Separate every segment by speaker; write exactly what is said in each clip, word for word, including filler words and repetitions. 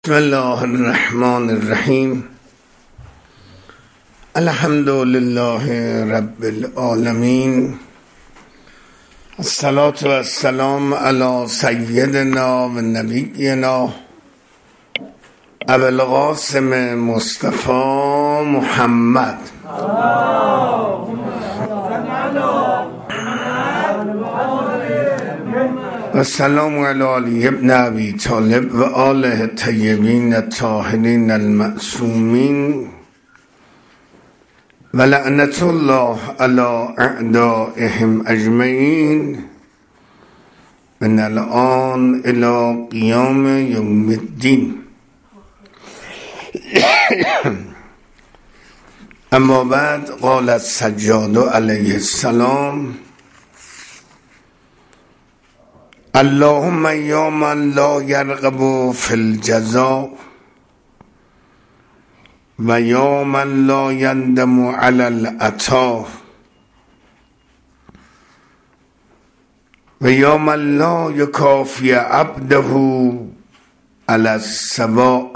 Speaker 1: بسم الله الرحمن الرحیم. الحمد لله رب العالمین. الصلاة و السلام علی سیدنا و نبینا ابو القاسم مصطفی محمد و السلام علی علی ابن ابی طالب و آله الطیبین الطاهرین المعصومین و لعنت الله علی اعدائهم اجمعین من الان الی قیام یوم الدین. اما بعد قال السجاد علیه السلام: اللهم یا من لا یرغب فی الجزاء و یا من لا یندم علی العطا و یا من لا یکافی عبده علی السواء،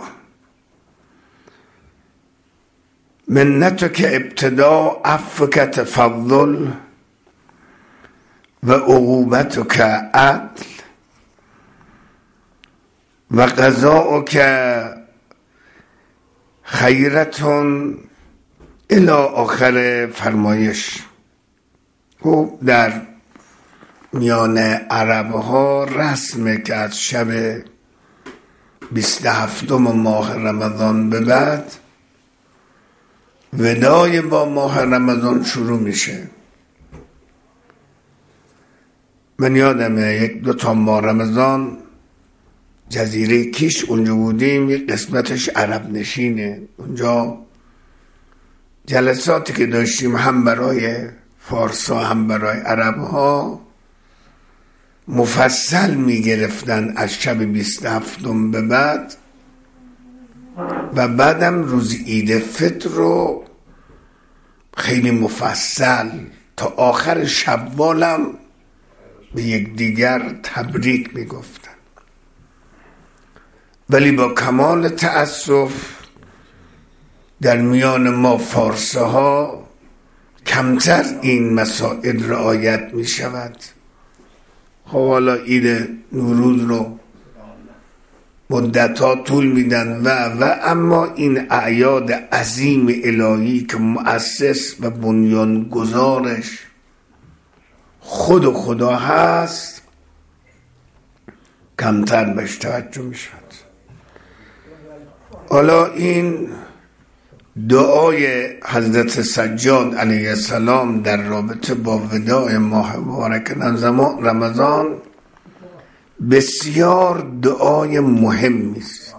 Speaker 1: منتک ابتداء عفوک تفضل و عقوبتک عدل و قضاؤک خیرتون الی آخر فرمایش. خب در میان عرب ها رسمه که از شب بیست و هفتم ماه رمضان به بعد وداع با ماه رمضان شروع میشه. من یادمه یک دو تا ماه رمضان جزیره کیش اونجا بودیم، یک قسمتش عرب نشینه. اونجا جلساتی که داشتیم هم برای فارسا هم برای عرب ها مفصل می گرفتن از شب بیست و هفتم به بعد و بعدم روز عید فطر رو خیلی مفصل تا آخر شوالم به یک دیگر تبریک می گفتن. ولی با کمال تأسف در میان ما فارسه ها کمتر این مسائل رعایت می شود. خب حالا عید نوروز رو مدت ها طول میدن و و اما این اعیاد عظیم الهی که مؤسس و بنیانگذارش خود و خدا هست کمتر بهش توجه می شود. حالا این دعای حضرت سجاد علیه السلام در رابطه با وداع ماه مبارک رمضان بسیار دعای مهمی است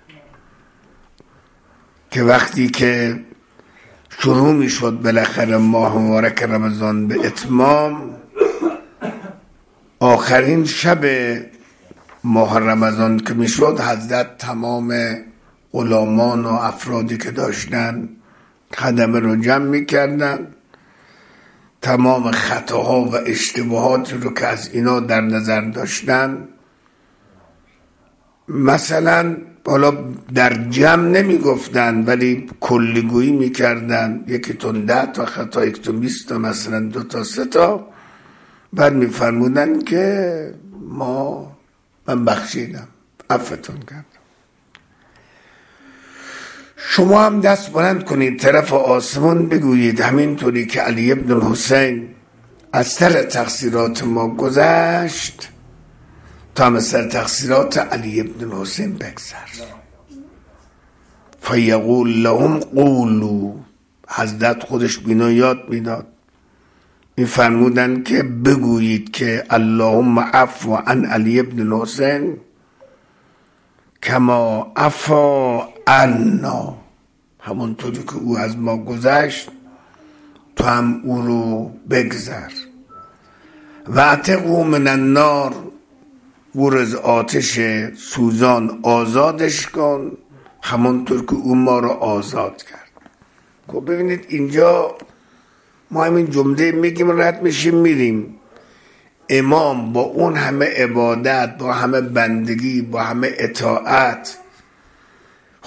Speaker 1: که وقتی که شروع می شد بالاخره ماه مبارک رمضان به اتمام، آخرین شب ماه رمضان که می شد حضرت تمام غلامان و افرادی که داشتن خدمه رو جمع می کردن، تمام خطاها و اشتباهات رو که از اینا در نظر داشتن، مثلا حالا در جمع نمی گفتن ولی کلیگویی می کردن، یکی تون ده تا خطا، یک تون بیست تا، مثلا دو تا سه تا، بعد می فرمودن که ما من بخشیدم، عفوتون کردم. شما هم دست بلند کنید طرف آسمان بگویید همینطوری که علی ابن الحسین از سر تقصیرات ما گذشت تا هم سر تقصیرات علی ابن الحسین بگذر. فیقول لهم قولوا، حضرت خودش بینا یاد میداد، می فرمودن که بگویید که اللهم عفو عن علی ابن الحسین کما عفا عنا، همونطوری که او از ما گذشت تو هم او رو بگذر. و اعتقوا من النار، او از آتش سوزان آزادش کن همونطور که او ما رو آزاد کرد. خب ببینید اینجا ما همین جمله میگیم رد میشیم میریم، امام با اون همه عبادت، با همه بندگی، با همه اطاعت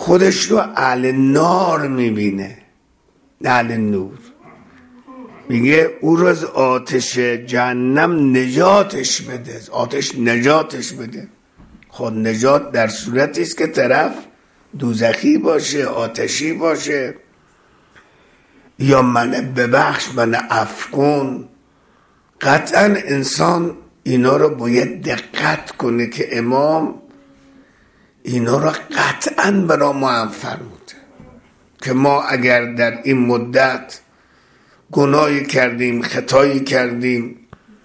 Speaker 1: خودش رو اهل نار میبینه نه اهل نور. میگه او رو از آتش جهنم نجاتش بده، از آتش نجاتش بده. خود نجات در صورتی است که طرف دوزخی باشه، آتشی باشه. یا من ببخش، من عفو کن. قطعا انسان اینا رو باید دقت کنه که امام اینا رو قطعا برای ما هم فرموده که ما اگر در این مدت گناهی کردیم، خطایی کردیم،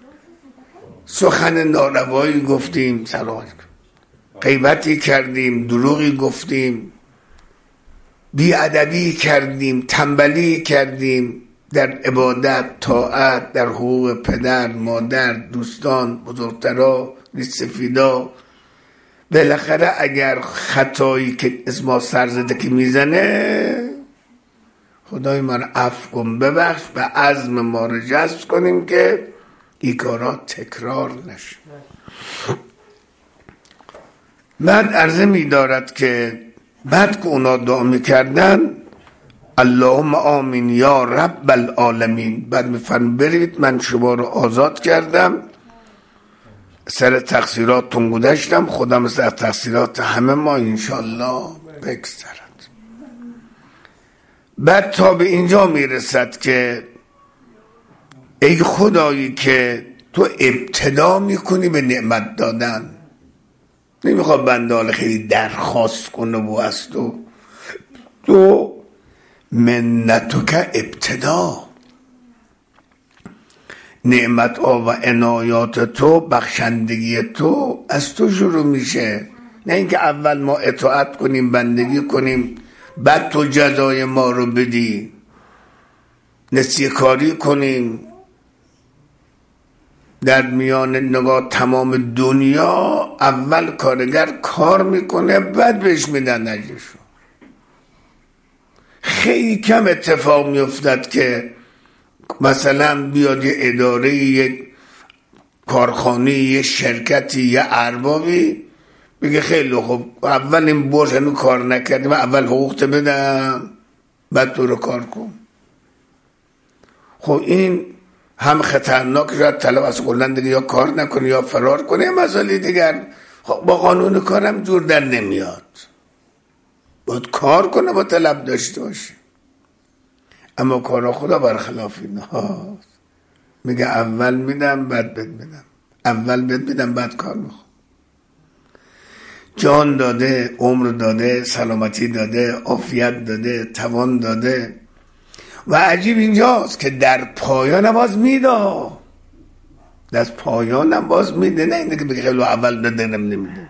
Speaker 1: سخن ناروایی گفتیم، سلام غیبتی کردیم، دروغی گفتیم، بیادبی کردیم، تنبلی کردیم در عبادت، طاعت، در حقوق پدر، مادر، دوستان، بزرگترا، ریشسفیدا، بالاخره اگر خطایی که از ما سر زده که میزنه، خدای من عفو کن ببخش و عزم ما رو جذب کنیم که این کارا تکرار نشه. بعد عرضه می دارد که بعد که اونا دعا می کردن اللهم آمین یا رب العالمین، بعد می فرم برید من شما رو آزاد کردم، سر تقصیراتتون گذشتم، خودم سر تقصیرات همه ما انشالله بگذرد. بعد تا به اینجا می رسد که ای خدایی که تو ابتدا می کنی به نعمت دادن، نمیخواد بنده خیلی درخواست کنه و از تو تو منتو که ابتدا نعمت ها و عنایات تو، بخشندگی تو از تو شروع میشه، نه اینکه اول ما اطاعت کنیم، بندگی کنیم، بعد تو جزای ما رو بدی، نسیه کاری کنیم. در میان نگاه تمام دنیا اول کارگر کار میکنه بعد بهش میدن اجرشو. خیلی کم اتفاق میافتد که مثلا بیاد یه اداره، یه کارخانه، یه شرکتی، یه اربابی بگه خیلی خوب اول این برش هنو کار نکردیم، اول حقوقت بدم بعد تو رو کار کن. خب این هم خطرناک شد، طلب از کلن دیگه یا کار نکنه یا فرار کنه، مسئله دیگر. خب با قانون کارم جور در نمیاد، باید کار کنه، با طلب داشته باشه. اما کارا خدا برخلاف این هاست، میگه اول میدم بعد بد میدم، اول بد میدم بعد کار میخوام. جان داده، عمر داده، سلامتی داده، عافیت داده، توان داده. و عجیب اینجاست که در پایان باز میده، در پایان هم باز میده، نه اینه که بگه خیلی اول داده نمیده.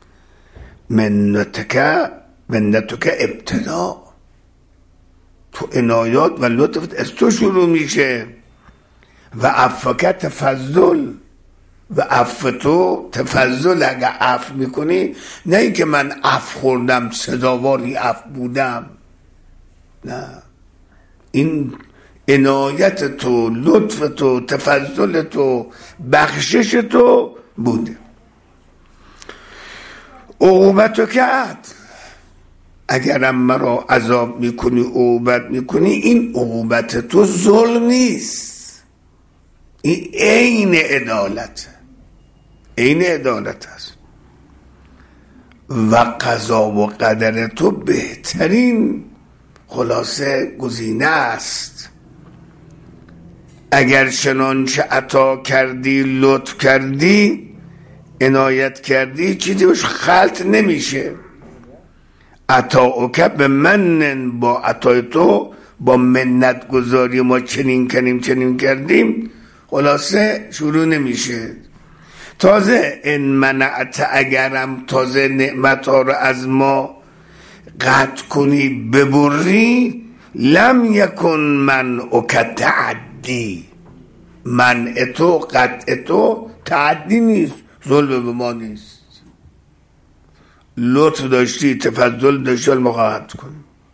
Speaker 1: منتکه منتکه ابتدا، تو عنایات و لطفت از تو شروع میشه. و عفوکه تفضل، و عفو تو تفضل. اگه عفو میکنی، نه اینکه من عفو خوردم سزاواری عفو بودم، نه، این عنایت تو، لطف تو، تفضل تو، بخشش تو بوده. عقوبتو کرد، اگرم مرا عذاب میکنی، عقوبت میکنی، این عقوبت تو ظلم نیست، این عین عدالت، عین عدالت است. و قضا و قدر تو بهترین خلاصه گزینه است. اگر چنانچه عطا کردی، لطف کردی، عنایت کردی، چیزی بهش خلط نمیشه. عطاؤک به من، با عطای تو، با منت گذاری ما چنین کنیم چنین کردیم، خلاصه شروع نمیشه. تازه ان منعت، اگرم تازه نعمت ها رو از ما قطع کنی، ببری، لم یکن منعک تعدی، منع تو، قطع تو تعدی نیست، ظلم به ما نیست. لطف داشتی، تفضل داشتی، المقاعد کن.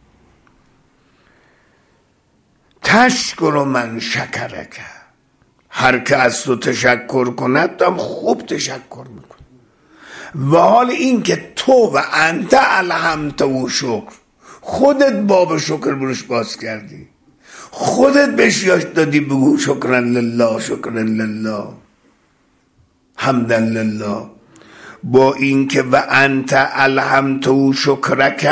Speaker 1: تشکر من شکرک، هر که از تو تشکر کند هم خوب تشکر میکن. و حال این که تو و انت الحمت و شکر، خودت باب شکر بروش باز کردی، خودت بهش یاد دادی بگو شکرن لله شکرن لله حمدن لله. با این که و انت الحمت و شکرک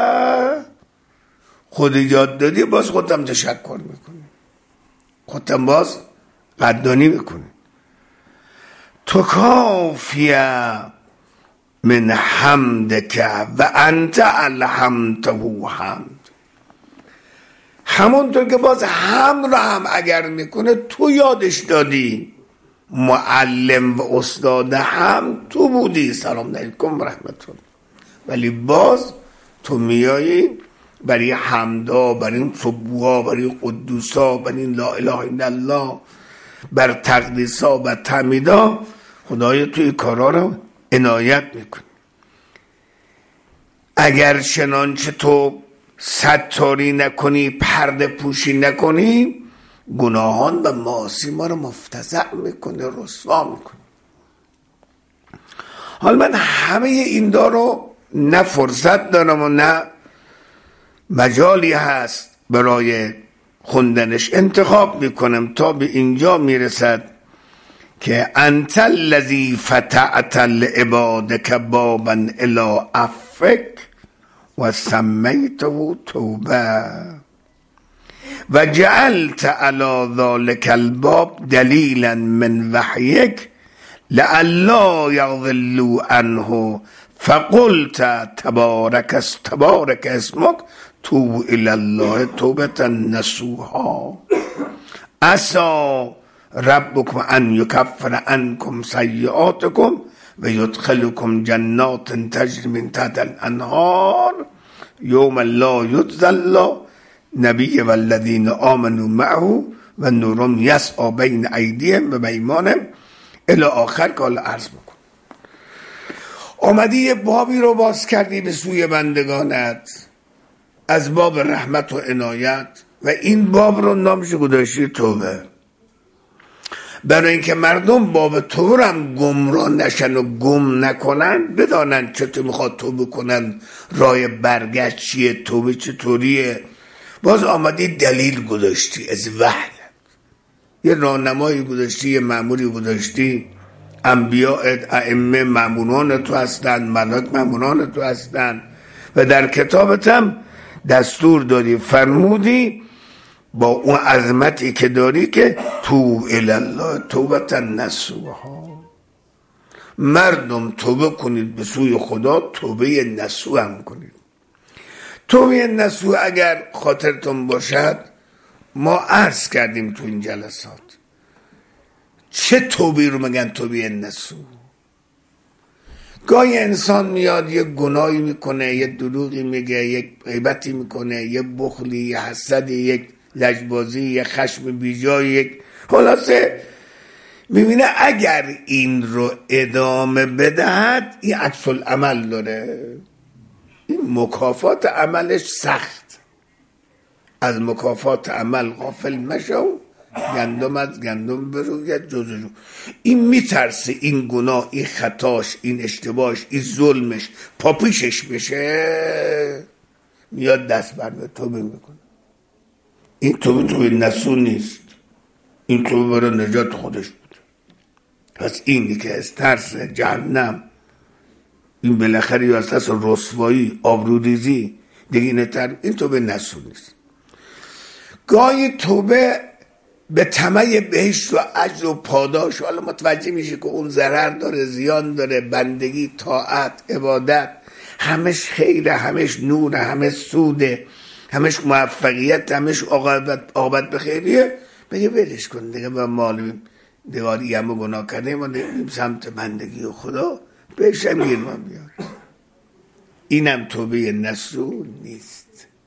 Speaker 1: خود یاد دادی، باز خودم تشکر میکنی، خودم باز قدردانی میکنی. تو کافیه من حمدک و انت الحمته حمد. همونطور که باز حمد را هم اگر میکنه تو یادش دادی، معلم و استاد حمد تو بودی، سلام علیکم و رحمت الله، ولی باز تو میایی برای حمدا، برای این سبوها، برای قدوسا، برای این لا اله الا الله، بر تقدیسا و تحمیدا خدای توی کارا رو عنایت میکنی. اگر چنانچه تو ستاری نکنی، پرده پوشی نکنی، گناهان و معاصی ما رو مفتضح میکنه، رسوا میکنه. حالا من همه این دارو نه فرصت دارم و نه مجالی هست برای خوندنش، انتخاب میکنم تا به اینجا میرسد که انت الذی فتحت لعبادک بابا الی عفوک و سمیته توبه و جعلت علی ذلک الباب دلیلا من وحیک لئلا یضلوا عنه فقلت تبارک تبارک اسمک توب الی الله توبة نصوحا عسى ربکم ان یکفر عنکم سیئاتکم و یدخلکم جنات تجری من تحت الانهار یوم لا یجزی الله نبی والذین آمنوا معه و نورم یسعی بین ایدیهم و بایمانهم الی آخر که حالا عرض بکن. آمدی یه بابی رو باز کردی به سوی بندگانت از باب رحمت و عنایت و این باب رو نامش گذاشتی توبه، برای اینکه مردم باب توبه هم گمراه نشن و گم نکنن، بدانن چطور میخواد توبه کنن، راه برگشت چیه، توبه چطوریه. باز آمدی دلیل گذاشتی از وحی، یه راهنمایی گذاشتی، یه مأموری گذاشتی، انبیاء ائمه مأموران تو هستن، ملائکه مأموران تو هستن و در کتابت هم دستور دادی، فرمودی با اون عظمتی که داری که توب الی الله توبة نصوحا، مردم توبه کنید به سوی خدا، توبه نصوح هم کنید. توبه نصوح اگر خاطرتون باشد ما عرض کردیم تو این جلسات چه توبه رو میگن توبه نصوح. گاهی انسان میاد یه گناهی میکنه، یه دروغی میگه، یک غیبتی میکنه، یه بخلی، یه حسدی، یک لجبازی، یه خشم بیجای، یک خلاصه میبینه اگر این رو ادامه بدهد این عکس العمل داره، این مکافات عملش سخت. از مکافات عمل غافل مشو، گندم از گندم بروید جزو. این میترسه این گناه، این خطاش، این اشتباهش، این ظلمش پاپیشش بشه، میاد دست برده توبه میکنه. این توبه توبه نصوح نیست، این توبه برای نجات خودش بود. پس اینی که از ترس جهنم، این بالاخره یا از ترس رسوایی، آبروریزی دیگه اینه تر، این توبه نصوح نیست. گاهی توبه به طمع بهشت و اجر و پاداش، حالا متوجه میشه که اون ضرر داره، زیان داره، بندگی، طاعت، عبادت همش خیره، همش نور، همش سوده، همش موفقیت، همش عاقبت به خیریه، بگه ولش کن دیگه، با مال دیگاری همه گناه کرده ما دیگه سمت بندگی و خدا بهش هم گیرمان بیار. اینم توبه نصوح نیست.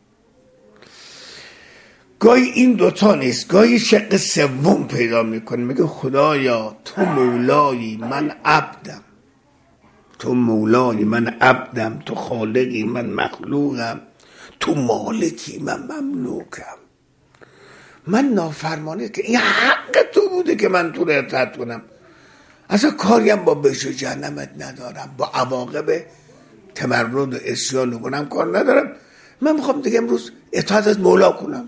Speaker 1: گاهی این دوتا نیست، گاهی شق سوم پیدا میکنه، میگه خدایا تو مولایی من عبدم، تو مولایی من عبدم، تو خالقی من مخلوقم، تو مالکی من مملوکم. من نافرمانی که این حق تو بوده که من تو رو اطاعت کنم، اصلا کاری هم با بهشت و جهنمت ندارم، با عواقب تمرد و عصیان و گناهم کار ندارم. من میخوام دیگه امروز اطاعت از مولا کنم.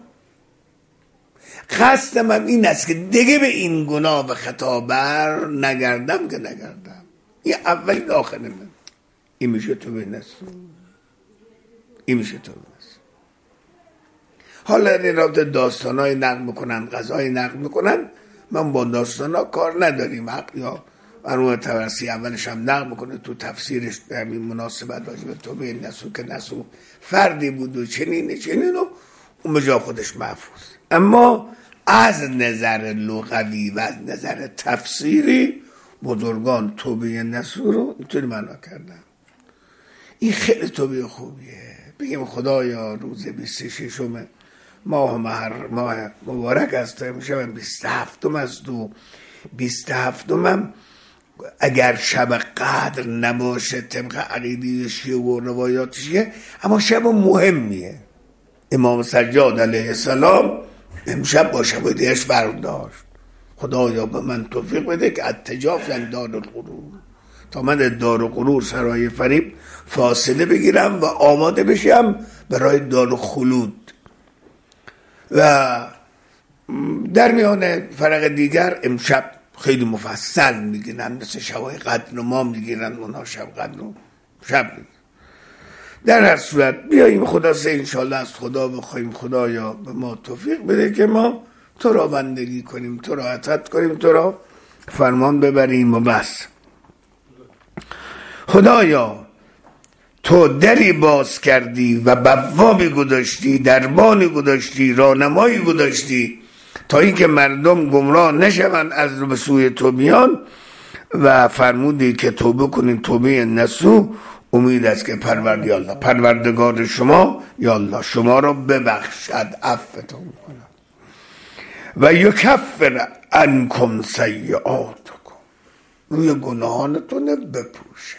Speaker 1: قصدم هم این است که دیگه به این گناه و خطا بر نگردم که نگردم. این اولین آخر من. این میشه تو به نسو، این میشه تو به نسو. حالا این رابطه داستان های نقل میکنن، غذای نقل میکنن، من با داستان ها کار نداریم. حق یا مرحوم طبرسی اولش هم نقل میکنه تو تفسیرش به همین مناسبت راجع به تو به نسو که نسو فردی بود و چنین چنین و اون به جا خودش محفوظ. اما از نظر لغوی و از نظر تفسیری بزرگان توبه نسو رو اینطوری معنا کردن. این خیلی توبه خوبیه. بگیم خدایا روز بیست و ششم ماه مهر ماه مبارک است، میشه بیست و هفتم است و بیست و هفتم هم اگر شب قدر نباشه طبق عقیده شیعه و روایات شیعه، اما شب مهمیه. امام سجاد علیه السلام امشب با شب دیگرش برداشت. خدایا به من توفیق بده که اتجاف یعنی دار الغرور، تا من دار الغرور سرای فریب فاصله بگیرم و آماده بشم برای دار خلود. و در میان فرق دیگر امشب خیلی مفصل میگیرن، مثل شبای قدر ما میگیرن، اونا شب قدر و شب میگیرن. در هر صورت بیاییم خدا سه انشالله از خدا بخوایم خدایا به ما توفیق بده که ما تو را بندگی کنیم، تو را اطاعت کنیم، تو را فرمان ببریم و بس. خدایا تو دری باز کردی و بوابی گذاشتی، دربانی گذاشتی، راهنمایی گذاشتی تا اینکه مردم گمراه نشوند از به سوی تو بیان و فرمودی که توبه کنین توبه نسو. امید است که پرورد یا الله پروردگار شما یا الله شما را ببخشد، عفوتون کنه و یکفر عنکم سیئاتکم، روی گناهانتون بپوشه.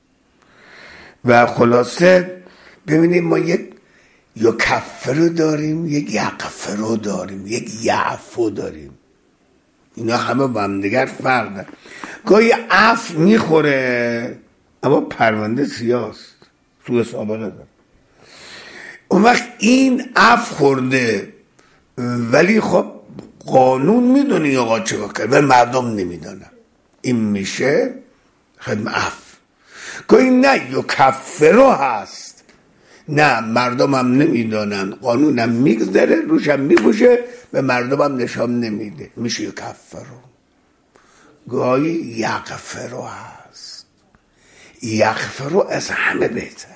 Speaker 1: و خلاصه ببینید ما یک یکفر داریم، یک یغفر داریم، یک یعفو داریم. اینا همه با هم دیگر فرق دارن. گاهی عفو میخوره اما پرونده سیاست، سوء سابقه داره. اون وقت این عفو خورده ولی خب قانون میدونی آقا چه بکر و مردم نمیدونن، این میشه خدم عفو. گاهی نه یکفرو هست، نه مردم هم نمیدونن، قانون هم میگذره روش هم میپوشه به مردم هم نشان نمیده، میشه یکفرو. گاهی یغفرو هست، یغفرو از همه بهتره،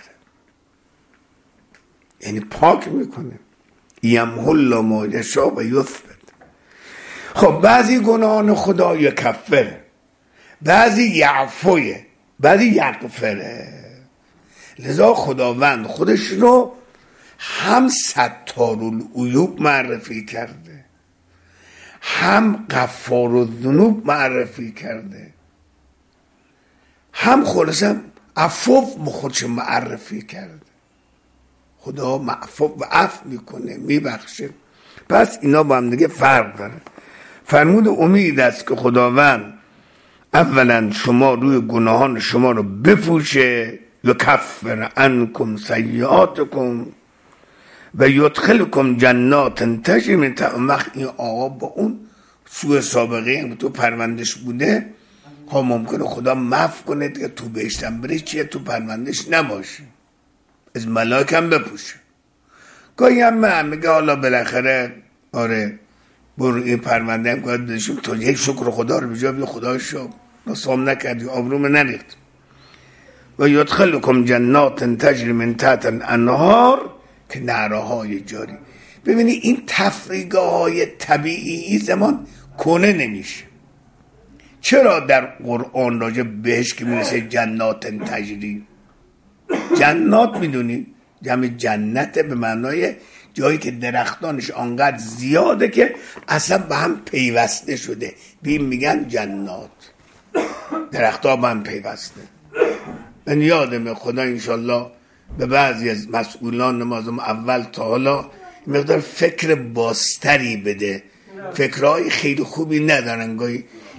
Speaker 1: یعنی پاک میکنه. یمحو الله ما یشاء و یثبت. خب بعضی گناهان خدا یکفره، بعضی یعفوه، بعضی یغفره. لذا خداوند خودش رو هم ستارالعیوب معرفی کرده، هم غفارالذنوب معرفی کرده، هم خلاصه عفو خودش معرفی کرده. خدا معفو و عفو میکنه، میبخشه. پس اینا با هم دیگه فرق داره. فرمود امید است که خداوند اولا شما روی گناهان شما رو بپوشه، یکفر عنکم سیئاتکم و یدخلکم جنات تجری من تحتها. این آقا با اون سوء سابقه هم تو پروندش بوده، ها ممکنه خدا معف کنه دیگه تو بهشتم بره، چیه تو پروندش نباشه، از ملاک هم بپوشه. گاهی هم من میگه حالا بالاخره آره برو این پرونده هم باید بدشیم تا یک شکر خدا رو بجا بیا خدا شو نصام نکردی آبروم نریخت. و یدخلکم جنات تجری من تحتها الانهار، که نهرهای جاری. ببینی این تفریگاه های طبیعی زمان کنه نمیشه. چرا در قرآن راجع بهش که میرسه جنات تجری، جنات میدونی جمع جنت به معنای جایی که درختانش آنقدر زیاده که اصلا به هم پیوسته شده، بیم میگن جنات، درختها به هم پیوسته. من یادم خدا انشالله به بعضی از مسئولان نمازم اول تا حالا مقدار فکر باستری بده، فکرهای خیلی خوبی ندارن، گاهی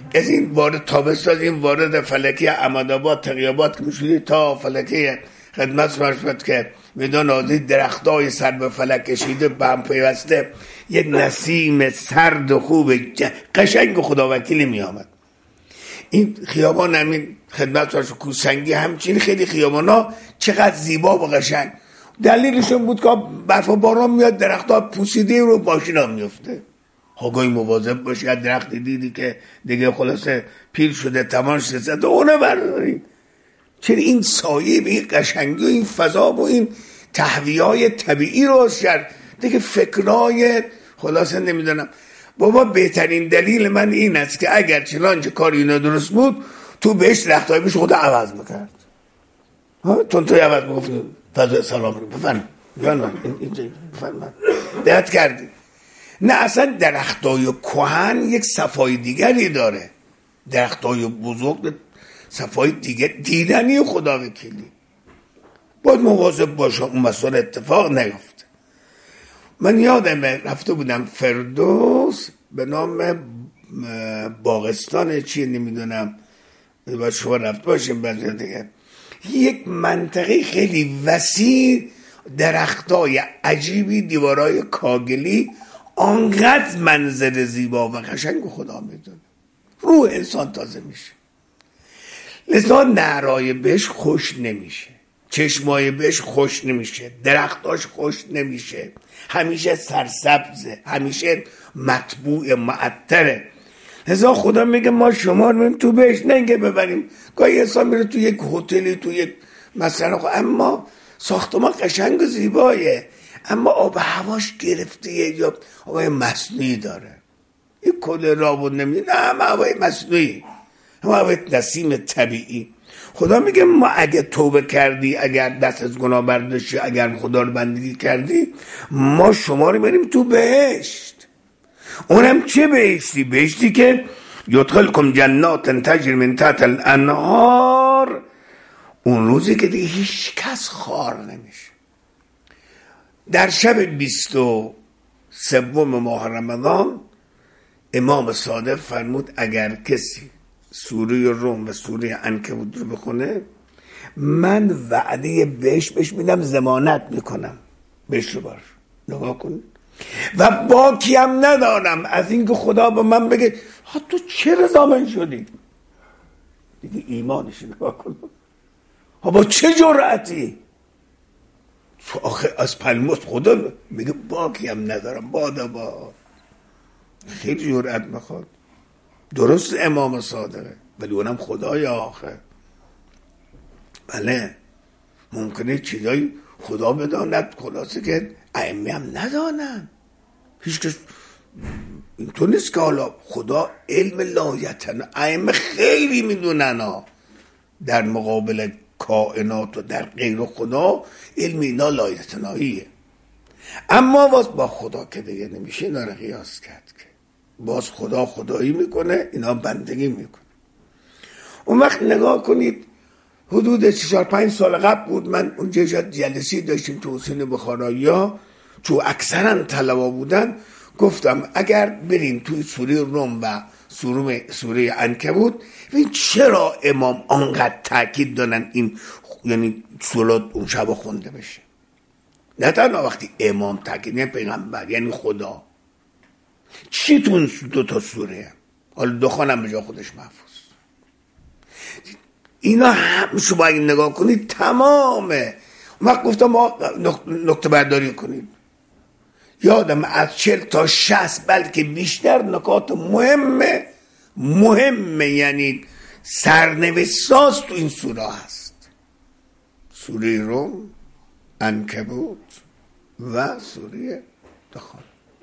Speaker 1: از این وارد تابستان این وارد فلکی احمدآباد تقیاباد که میشودی تا فلکی خدمت مرسمت که میدان آزی درختای سر به فلک کشیده به هم پیوسته یک نسیم سرد و خوب قشنگ خدا وکیلی می آمد. این خیابان همین خدمت مرسمت کوسنگی همچین خیلی خیابان ها چقدر زیبا و قشنگ. دلیلشون بود که برف و باران میاد درختها پوسیده رو ماشینا میفته. آگاهی مواظب باشی از درخت دیدی که دیگه خلاصه پیر شده تمام شده اونو برداری. چرا این سایه به این قشنگی و این فضا و این تهویه‌های طبیعی رو شد دیگه فکرای خلاصه نمیدونم. بابا بهترین دلیل من این است که اگر چنانچه کاری اینا درست بود تو بهش درختای بهش خود عوض میکرد. ها تون توی عوض میگفت فضا سلام رو بفرم بفرم بفرم دقت کردی؟ نه اصلا درختای کهن یک صفای دیگری داره. درختای بزرگ صفای دیگر دیدنی خدا وکیلی. باید مواظب باشه اون مسئله اتفاق نیفته. من یادم رفته بودم فردوس به نام باغستان چیه نمیدونم باید شما رفت باشیم بعضی دیگه یک منطقه خیلی وسیع درختای عجیبی دیوارای کاگلی آنقدر منظر زیبا و قشنگ خدا میدونه روح انسان تازه میشه. لذا نعرای بهش خوش نمیشه، چشمای بهش خوش نمیشه، درختاش خوش نمیشه، همیشه سرسبزه، همیشه مطبوع معطره. لذا خدا میگه ما شما رو تو بهش نگه ببریم. گاهی انسان میره تو یک هتلی تو یک مثلا خب اما ساختمان قشنگ و زیبایه اما آب هواش گرفته یا آب مصنوعی داره. این کل رابط نمیده نه آب مصنوعی همه نسیم طبیعی. خدا میگه ما اگه توبه کردی اگر دست از گناه برداشتی اگر خدا رو بندگی کردی ما شما رو بریم تو بهشت. اونم چه بهشتی؟ بهشتی که یدخلکم جنات تجری من تحت الانهار. اون روزی که دیگه هیچ کس خار نمیشه. در شب بیست و سوم ماه رمضان امام صادق فرمود اگر کسی سوره روم و سوره عنکبوت رو بخونه من وعده بهش بهش میدم ضمانت میکنم بهش رو باش نگاه کن و باکی هم ندارم از اینکه خدا به من بگه ها تو چه ضامن شدی دیگه ایمانش نگاه کن ها با چه جرأتی آخه از پلموس خدا میگه باکی هم ندارم بادا با خیلی جرأت میخواد. درست امام صادقه ولی اونم خدای آخر. بله ممکنه چیزای خدا بداند خلاصه که ائمه هم ندانن. هیچ کس اینطور نیست که حالا خدا علم لایتن ائمه خیلی میدونن ها در مقابل کائنات و در غیر خدا علم اینا لایتناهیه. اما باز با خدا که دیگه نمیشه اینا رو قیاس کرد که باز خدا خدایی میکنه اینا بندگی میکنه. اون وقت نگاه کنید حدود چهار پنج سال قبل بود من اونجا جلسی داشتیم تو حسین بخارایی ها چون اکثرا طلبا بودن گفتم اگر بریم توی سوره روم و سوره سوره عنکبوت ببین چرا امام آنقدر تاکید دارن این یعنی صلات اون شب خونده بشه. نه تنها وقتی امام تاکید یعنی پیغمبر یعنی خدا چی تو اون دو تا سوره حالا دخانم به جا خودش محفوظ اینا هم شما اگه نگاه کنید تمامه. من گفتم ما نکته برداری کنید یادم از چهل تا شصت بلکه بیشتر نکات مهمه مهمه یعنی سرنوشت‌ساز تو این سوره هست. سوره روم، عنکبوت و سوره دخان.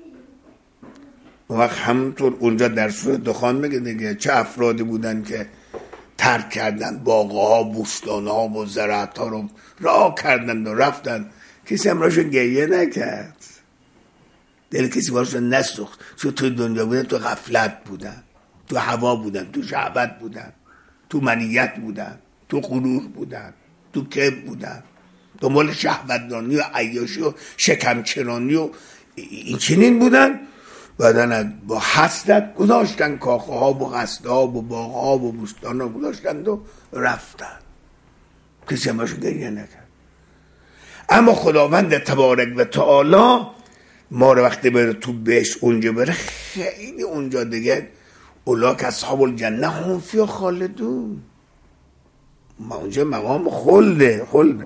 Speaker 1: وقت همونطور اونجا در سوره دخان میگه دیگه چه افرادی بودن که ترک کردن باغ‌ها بوستان‌ها و زراعت‌ها رو راه کردن و رفتن کسی امراشون گریه نکرد دل کسی باشون نسوخت چون توی دنیا بودن تو غفلت بودن تو هوا بودن تو شهوت بودن تو منیت بودن تو غرور بودن تو کبر بودن دنبال شهوترانی و عیاشی و شکمچرانی و این چنین بودن. بعدن با حسرت گذاشتن کاخه ها و قصد ها و باغ ها و بوستان ها گذاشتند و رفتن، کسی همشون گریه نکرد. اما خداوند تبارک و تعالی ما رو وقتی بره تو بهش اونجا بره، خیلی اونجا دیگه اولاک اصحاب الجنه هم فیها خالدون، ما اونجا مقام خلده خلده.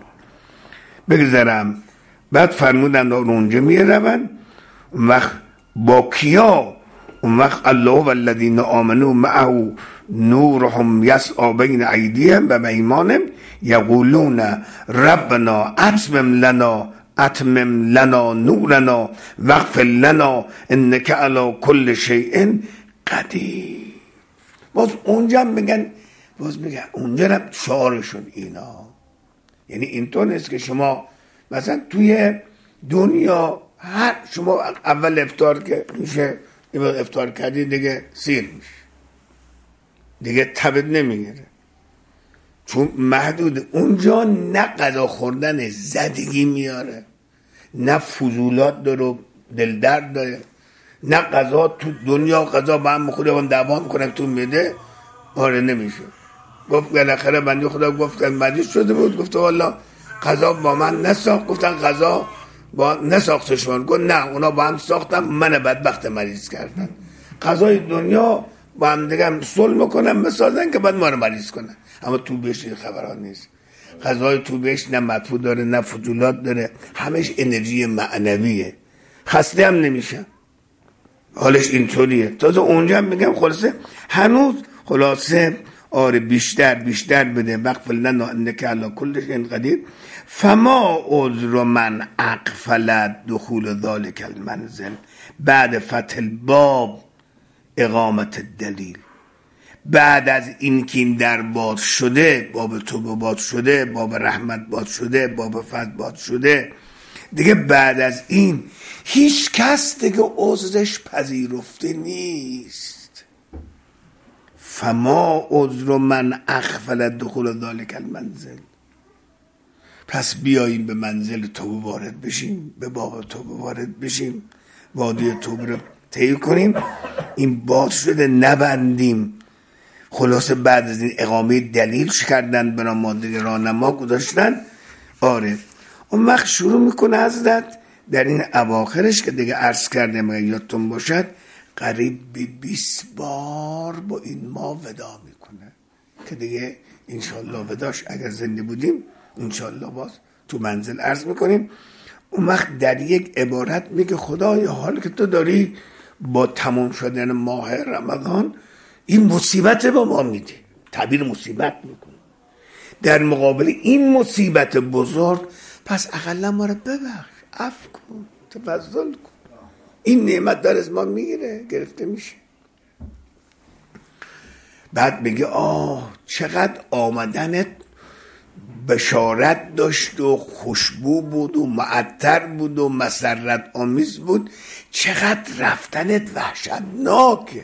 Speaker 1: بگذارم بعد فرمودن اونجا میروند، اون وقت با کیا؟ اون وقت الله و الذین آمنوا معه نورهم یسعی بین ایدیهم و بایمانهم یقولون ربنا اتمم لنا اتمم لنا نورنا واغفر لنا انک علی کل شیء قدیر. باز اونجا میگن، باز میگن اونجا هم شعارشون اینا، یعنی اینطور نیست که شما مثلا توی دنیا هر شما اول افطار که میشه افطار کردی دیگه سیر میشه، دیگه تبت نمیگیره چون محدود. اونجا نه غذا خوردن زدگی میاره، نه فضولات داره دل درد داره، نه غذا تو دنیا غذا با هم مخوره و دعوا میکنن تو میده آره نمیشه. گفت بالاخره بنده خدا گفتن مریض شده بود، گفت والله غذا با من نساخت، گفتن غذا با نساخته شما، گفت نه اونا با هم ساختن من بدبخت مریض کردن. غذای دنیا با هم دیگه هم صلح میکنن بسازن که بعد ما رو مریض کنن، اما تو بهش خبران نیست. غذای تو بهش نه مدفوع داره نه فضولات داره، همش انرژی معنویه، خسته هم نمیشه، حالش اینطوریه. تازه اونجا هم میگم خلاصه هنوز خلاصه آره بیشتر بیشتر بده. وقف لنا انک علی کل شیء قدیر. فما عذر من اغفل دخول ذلک المنزل بعد فتح الباب اقامت الدلیل. بعد از این که این در باز شده، باب توبه باز شده، باب رحمت باز شده، باب فضل باز شده، دیگه بعد از این هیچ کس دیگه عذرش پذیرفته نیست. فما عذر من اغفل دخول ذلک المنزل. پس بیاییم به منزل توبه وارد بشیم، به باب توبه وارد بشیم، وادی توبه رو طی کنیم. این باز شده نبندیم. خلاصه بعد از این اقامه دلیل کردن برای ما دیگه راهنما گذاشتن. آره اون وقت شروع میکنه حضرت در این اواخرش که دیگه عرض کرده مگه یادتون باشد قریب به بیست بار با این ما ودا میکنه که دیگه انشالله وداش اگر زنده بودیم انشالله باز تو منزل عرض میکنیم. اون وقت در یک عبارت میگه خدایا حال که تو داری با تمام شدن ماه رمضان این مصیبت با ما میدی، تعبیر مصیبت میکنه، در مقابل این مصیبت بزرگ پس اقلا ما رو ببخش، عفو کن، تفضل کن. این نعمت داره از ما میگیره، گرفته میشه. بعد میگه آه چقدر آمدنت بشارت داشت و خوشبو بود و معطر بود و مسرت آمیز بود، چقدر رفتنت وحشتناکه.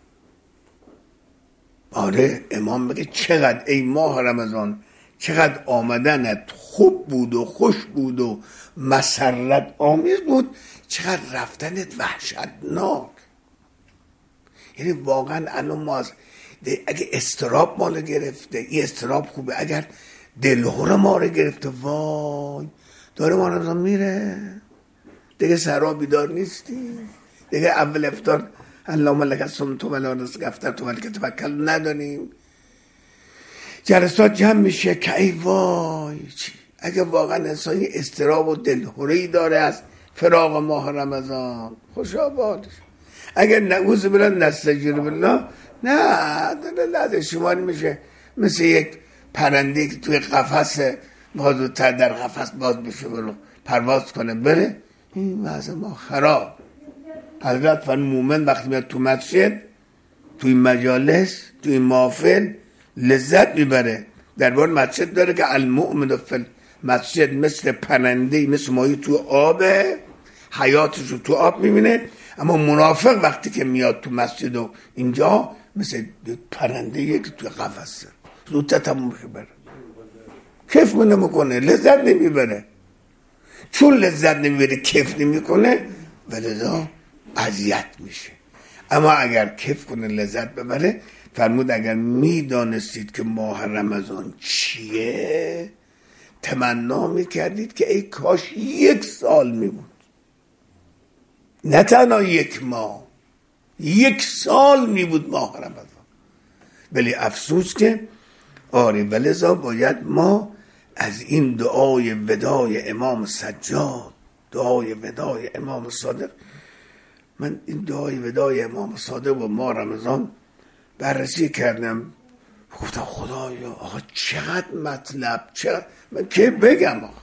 Speaker 1: آره امام میگه چقدر ای ماه رمضان چقدر آمدنت خوب بود و خوش بود و مسرت آمیز بود، چقدر رفتنت وحشتناک. یعنی واقعا الان ما اگه استراب ما رو گرفته، این استراب خوبه، اگر دلهور ما رو گرفته وای داره ما رمضان میره دیگه سرا بیدار نیستی دیگه. اول افطار اللهم لک الصمت و لا رزق افطرت و لک توکل نداریم، جلسات جمع میشه که ای وای چی. اگه واقعا انسان استراب و دلهوری داره از فراق ماه رمضان خوشا بادش. اگر نعوذ بالله نستجیر بالله نه دل شماری میشه مثل یک پرنده که توی قفس بازوتر در قفس باز بشه برو پرواز کنه بره. این وضع ما خراب. حضرت فرمود مومن وقتی میاد تو مسجد، توی مجالس، توی محافل لذت میبره. در بار مسجد داره که المؤمن فی مسجد مثل پرنده مثل ماهی تو آب، حیاتش رو تو آب میبینه. اما منافق وقتی که میاد تو مسجد و اینجا مثل پرنده یک تو قفسه، زودتر تموم بره، کیف نمیکنه، لذت نمیبره. چون لذت نمیبره کیف نمیکنه ولذا اذیت میشه. اما اگر کیف کنه لذت ببره، فرمود اگر میدانستید که ماه رمضان چیه تمنا میکردید که ای کاش یک سال میبود، نه تنها یک ماه، یک سال میبود ماه رمضان. ولی افسوس که آره، ولذا باید ما از این دعای ودای امام سجاد، دعای ودای امام صادق، من این دعای ودای امام صادق و ماه رمضان بررسی کردم، گفتم خدایا آقا چقدر مطلب، چقدر من که بگم آقا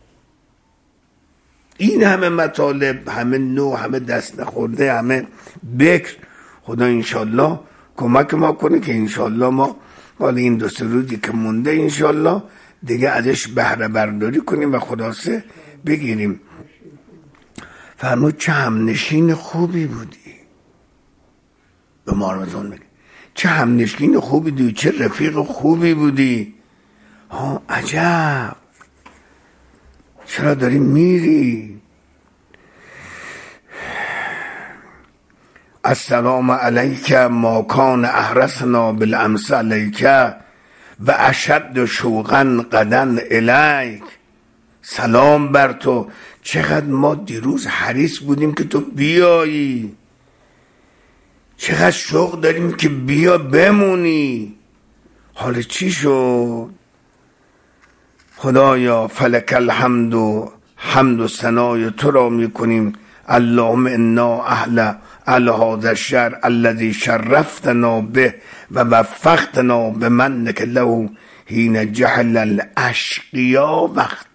Speaker 1: این همه مطالب، همه نوع، همه دست نخورده، همه بکر. خدا انشالله کمک ما کنه که انشالله ما حالا این دو سه روزی که مونده انشالله دیگه ازش بهره برداری کنیم و خلاصه بگیریم. فرمود چه همنشین خوبی بودی، به ما رمضان میگه چه همنشین خوبی بودی، چه رفیق خوبی بودی. ها عجب، چرا داری میری؟ السلام علیک ما کان احرسنا بالامس علیک و اشد شوقا غدا الیک. سلام بر تو، چقدر ما دیروز حریص بودیم که تو بیایی، چقدر شوق داریم که بیا بمونی، حالا چی شد؟ خدایا فلک الحمد و حمد و ثنای تو را میکنیم. اللهم انا اهل اهل هذا الشهر الذي شرفتنا به و وفقتنا بمنك له حين جهل الاشقیا وقت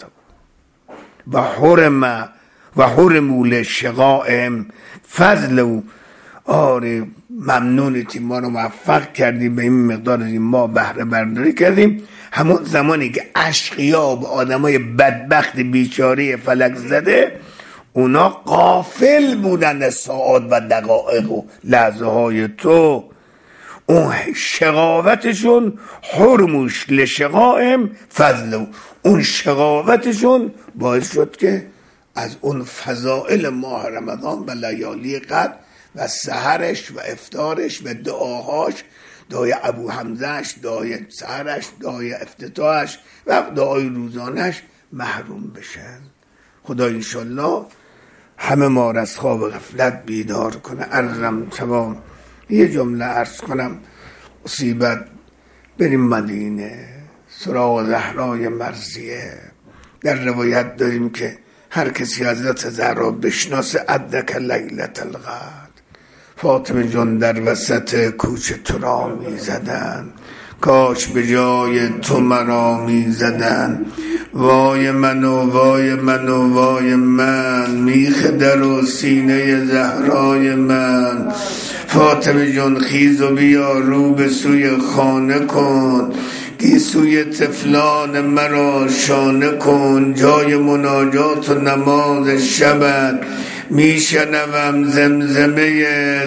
Speaker 1: و حرم و حرموا لشقائهم فضل. آره ممنونیتی ما رو موفق کردی به این مقدار، ما بهره برداری کردیم. همون زمانی که اشقیا به آدمای بدبخت بیچاره فلک زده، اونا غافل بودن از ساعات و دقایق و لحظه های تو، اون شقاوتشون حرموش لشقائهم فضل، اون شقاوتشون باعث شد که از اون فضائل ماه رمضان و لیالی قدر و سحرش و افطارش و دعاهاش، دعای ابو حمزهش، دعای سحرش، دعای افتتاحش و دعای روزانش محروم بشن. خدا انشالله همه ما را از خواب غفلت بیدار کنه. عرضم تمام. یه جمله عرض کنم، مصیبت بریم مدینه سراغ زهرای مرضیه. در روایت داریم که هر کسی حضرت زهرا بشناسه ادرک لیلة القدر. فاطمه جان در وسط کوچه تو را می زدن، کاش به جای تو مرا می زدن. وای من و وای من و وای من، میخ در و سینه زهرای من. فاطمه جان خیز و بیا رو به سوی خانه کن، گیسوی طفلان مرا شانه کن. جای مناجات و نماز شبت، میشنوم زمزمه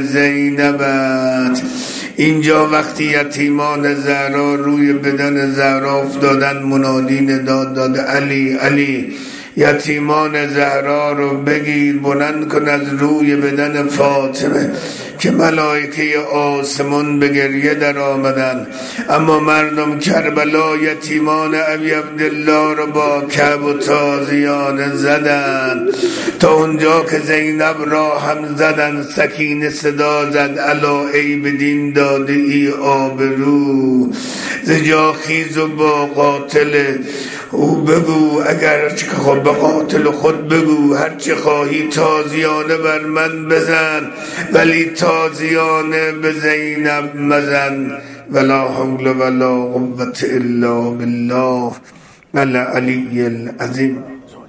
Speaker 1: زینبت. اینجا وقتی یتیمان زهرا روی بدن زهرا افتادن، منادی نداد داد علی علی، یتیمان زهرا رو بگیر بلند کن از روی بدن فاطمه، که ملائکه آسمان به گریه در آمدن. اما مردم کربلا یتیمان ابی عبدالله رو با کعب و تازیان زدن، تا اونجا که زینب را هم زدن. سکینه صدا زد الا ای بدین داده ای آبرو، زجا خیز و با قاتل او بگو، اگر چه خود به قاتل خود بگو، هر چه خواهی تازیانه بر من بزن، ولی تازیانه به زینب مزن. ولا حول ولا قوة الا بالله العلی العظیم.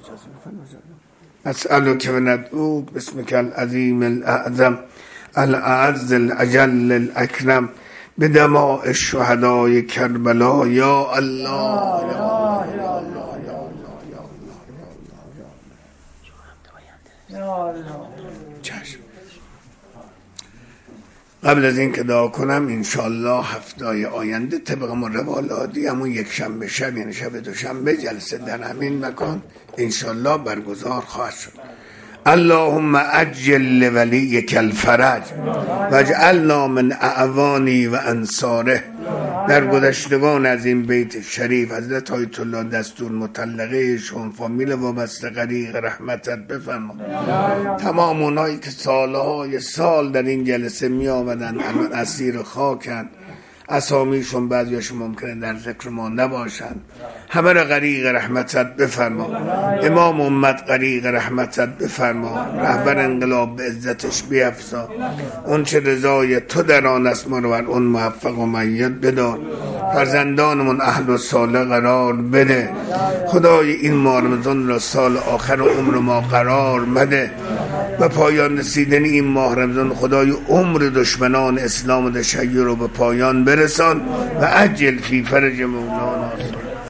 Speaker 1: اسألك وندعوك باسمك العظیم الاعظم الاعز الاجل الاکرم بدماء الشهداء کربلا. یا الله یا چشم. قبل از این که دعا کنم، انشالله هفته‌های آینده طبق ما روالادی همون یک شنبه شب، یعنی شب دوشنبه، جلسه در همین مکان انشالله برگزار خواهد شد. اللهم عجل لولیک الفرج واجعلنا من اعوانی و انصاره. در گذشتگان از این بیت شریف حضرت آیت الله دستور مطلقه شون فامیل وابسته غریق رحمتت بفرما. تمام اونایی که سالهای سال در این جلسه می آمدن الان اسیر خاکن، اسامیشون بعضیشون ممکنه در ذکر ما نباشن، همه را غریق رحمتت بفرما. امام امت غریق رحمتت بفرما. رهبر انقلاب به عزتش بیفزا. اون چه رضای تو در آن است ما رو بر اون موفق و مؤید بدار. فرزندانمون اهل و صالح قرار بده. خدای این ماه رمضان را سال آخر عمر ما قرار مده. و پایان رسیدن این ماه رمضان خدای عمر دشمنان اسلام و تشیع رو به پایان برسان و عجل فی فرج مولانا.